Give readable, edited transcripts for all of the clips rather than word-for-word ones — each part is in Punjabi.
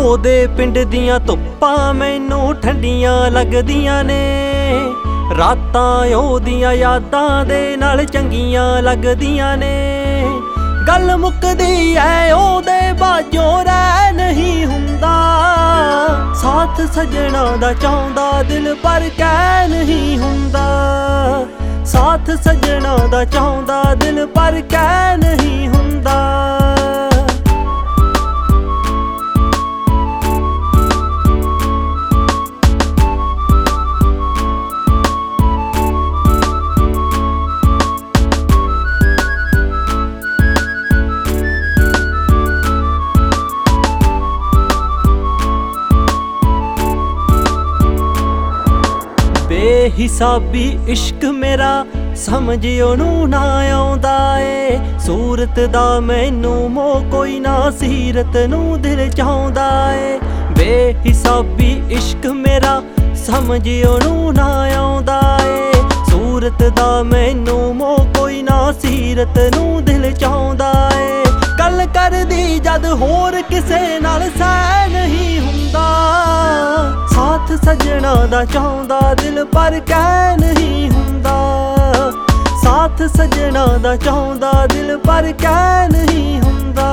ਉਹਦੇ ਪਿੰਡ ਦੀਆਂ ਧੁੱਪਾਂ ਮੈਨੂੰ ਠੰਡੀਆਂ ਲੱਗਦੀਆਂ ਨੇ। ਰਾਤਾਂ ਉਹਦੀਆਂ ਯਾਦਾਂ ਦੇ ਨਾਲ ਚੰਗੀਆਂ ਲੱਗਦੀਆਂ ਨੇ। ਗੱਲ ਮੁੱਕਦੀ ਐ ਉਹਦੇ ਬਾਝੋਂ ਰਹਿ ਨਹੀਂ ਹੁੰਦਾ। ਸਾਥ ਸੱਜਣਾ ਦਾ ਚਾਹੁੰਦਾ ਦਿਲ ਪਰ ਕਹਿ ਨਹੀਂ ਹੁੰਦਾ। ਸਾਥ ਸੱਜਣਾ ਦਾ ਚਾਹੁੰਦਾ ਦਿਲ ਪਰ ਕਹਿ ਨਹੀਂ ਹੁੰਦਾ। ਬੇਹਿਸਾਬੀ ਇਸ਼ਕ ਮੇਰਾ ਸਮਝ ਉਹਨੂੰ ਨਾ ਆਉਂਦਾ ਏ। ਸੂਰਤ ਦਾ ਮੈਨੂੰ ਮੋਹ ਕੋਈ ਨਾ ਸੀਰਤ ਨੂੰ ਦਿਲ ਚਾਹੁੰਦਾ ਏ। ਬੇਹਿਸਾਬੀ ਇਸ਼ਕ ਮੇਰਾ ਸਮਝ ਉਹਨੂੰ ਨਾ ਆਉਂਦਾ ਏ। ਸੂਰਤ ਦਾ ਮੈਨੂੰ ਮੋਹ ਕੋਈ ਨਾ ਸੀਰਤ ਨੂੰ ਦਿਲ ਚਾਹੁੰਦਾ ਏ। ਗੱਲ ਕਰਦੀ ਜਦ ਹੋਰ ਕਿਸੇ ਨਾਲ ਸਹਿ ਨਹੀਂ ਹੁੰਦਾ। ਸਾਥ ਸੱਜਣਾ ਦਾ ਚਾਹੁੰਦਾ ਦਿਲ ਪਰ ਕਹਿ ਨਹੀਂ ਹੁੰਦਾ। ਸਾਥ ਸੱਜਣਾ ਦਾ ਚਾਹੁੰਦਾ ਦਿਲ ਪਰ ਕਹਿ ਨਹੀਂ ਹੁੰਦਾ।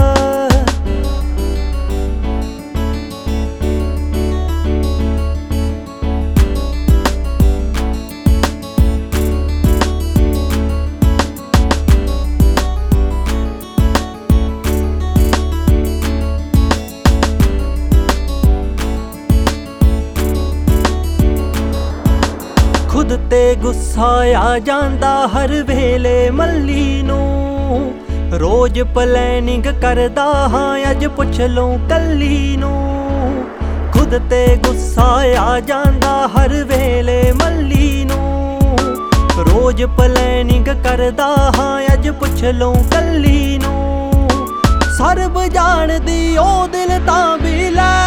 ਖੁਦ ਤੇ ਗੁੱਸਾ ਆ ਜਾਂਦਾ ਹਰ ਵੇਲੇ ਮੱਲੀ ਨੂੰ। ਰੋਜ਼ ਪਲੈਨਿੰਗ ਕਰਦਾ ਹਾਂ ਅੱਜ ਪੁੱਛ ਲਊਂ ਕੱਲੀ ਨੂੰ। ਖੁਦ ਤੇ ਗੁੱਸਾ ਆ ਜਾਂਦਾ ਹਰ ਵੇਲੇ ਮੱਲੀ ਨੂੰ। ਰੋਜ਼ ਪਲੈਨਿੰਗ ਕਰਦਾ ਹਾਂ ਅੱਜ ਪੁੱਛ ਲਊਂ ਕੱਲੀ ਨੂੰ। ਸਰਬ ਜਾਣਦੀ ਉਹ ਦਿਲ ਤਾਂ ਵੀ ਲੈ